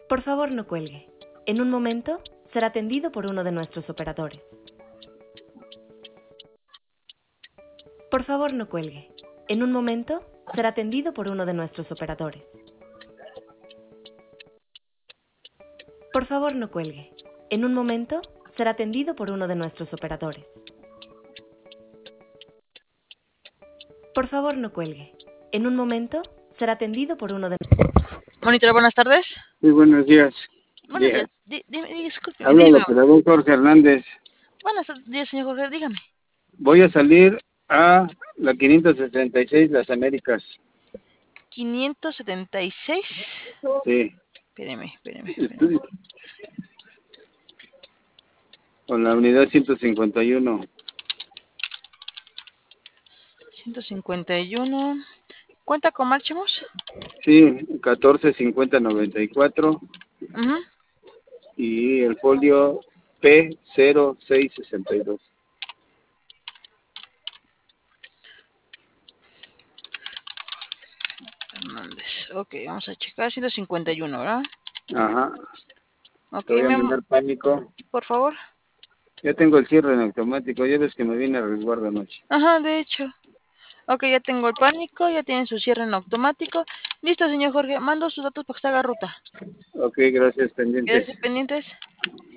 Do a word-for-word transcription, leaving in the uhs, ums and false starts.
Por favor, no cuelgue. En un momento será atendido por uno de nuestros operadores. Por favor, no cuelgue. En un momento será atendido por uno de nuestros operadores. Por favor, no cuelgue. En un momento será atendido por uno de nuestros operadores. Por favor, no cuelgue. En un momento será atendido por uno de... Monitor, buenas tardes. Muy buenos días. Buenos Días. días. Di, di, disculpe, Habla el dime. operador Jorge Hernández. Buenas días, señor Jorge, dígame. Voy a salir a la quinientos setenta y seis Las Américas. quinientos setenta y seis. Sí. Espéreme, espéreme. espéreme. Con la unidad ciento cincuenta y uno. ciento cincuenta y uno. ¿Cuenta con Máximos? Sí, catorce cincuenta noventa y cuatro. Uh-huh. Y el folio P cero seis sesenta y dos. Hernández. Ok, vamos a checar. ciento cincuenta y uno, ¿verdad? Ajá. Ok, Te voy a me... mandar pánico. por favor. Ya tengo el cierre en automático. Ya ves que me viene a resguardo anoche. Ajá, de hecho. Ok, ya tengo el pánico, ya tienen su cierre en automático. Listo, señor Jorge, mando sus datos para que se haga ruta. Ok, gracias, pendientes. Quédense pendientes.